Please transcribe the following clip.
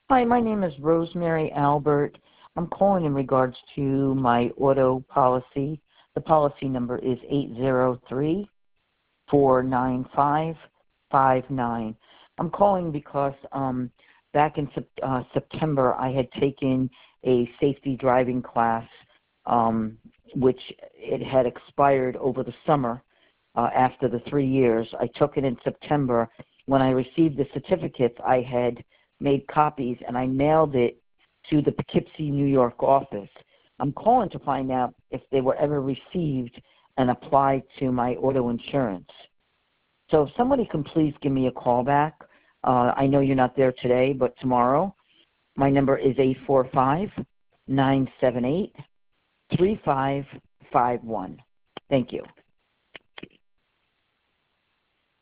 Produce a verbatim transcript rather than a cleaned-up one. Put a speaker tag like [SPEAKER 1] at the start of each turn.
[SPEAKER 1] Hi, my name is Rosemary Albert. I'm calling in regards to my auto policy. The policy number is eight zero three, four nine five, five nine. I'm calling because um, back in uh, September I had taken a safety driving class, um, which it had expired over the summer uh, after the three years. I took it in September. When I received the certificates, I had made copies and I mailed it to the Poughkeepsie, New York office. I'm calling to find out if they were ever received and applied to my auto insurance. So if somebody can please give me a call back. Uh, I know you're not there today, but tomorrow. My number is eight four five, nine seven eight, three five five one. Thank you.